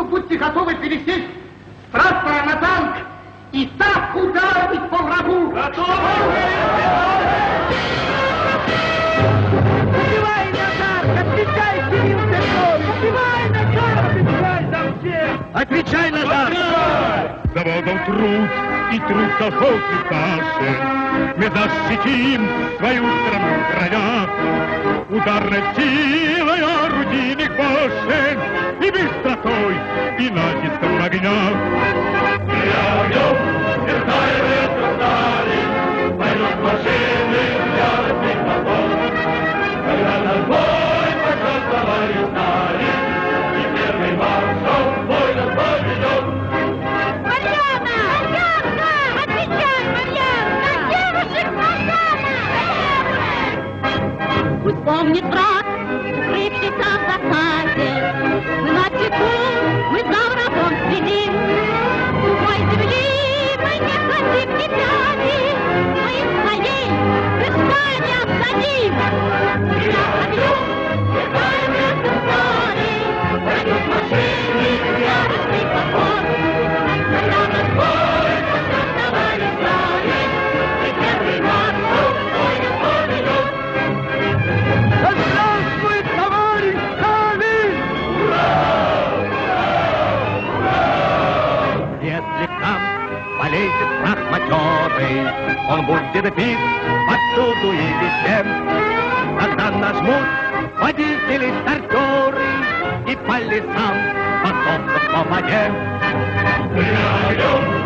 минуту будьте готовы пересесть страстная на танк и так ударить по врагу. Готовы! Убивай, Назар! Отвечай, Кирилл Петрович! Убивай, Назар! Отвечай за всех! Отвечай, Назар! Заводом труд и труд колхозных наших. Мы защитим свою страну в кроях. Ударной силой орудийных башен и быстротой, и натиском огня. Огнем, сверкая ветром дали, пойдут машины, яростный мотор. Когда наш бой пошел, товарищ знали, и первый маршал бой нас поведет. Марьяна! Марьянка! Отвечай, Марьянка! Девушек, Марьяна! Пусть помнит враг, укрывшийся в засаде. Мы начеку, мы за врагом следим. Другой земли мы не хотим ни пяди. Мы своей рыска не отдадим. Я побью, сверкая ветром стали, пройдут машины, яростный подбор. Когда наш бой пошел, товарищ знали, и первый маршал бой нас поведет. Да здравствует товарищ Сталин! Если к нам полезет враг матерый, он будет бит повсюду и везде. Тогда нажмут водители-стартеры и по лесам потом по воде. Мы огнем